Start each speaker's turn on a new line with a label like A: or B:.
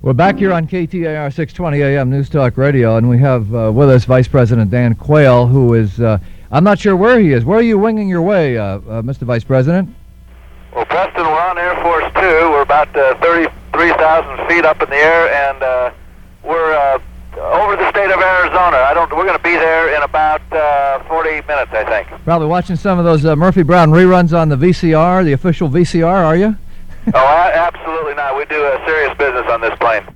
A: We're back here on KTAR 620 AM News Talk Radio, and we have with us Vice President Dan Quayle, who is, I'm not sure where he is. Where are you winging your way, Mr. Vice President?
B: Well, Preston, we're on Air Force 2. We're about 33,000 feet up in the air, and we're over the state of Arizona. We're going to be there in about 40 minutes, I think.
A: Probably watching some of those Murphy Brown reruns on the VCR, the official VCR, are you?
B: Oh, absolutely not. We do serious business on this plane.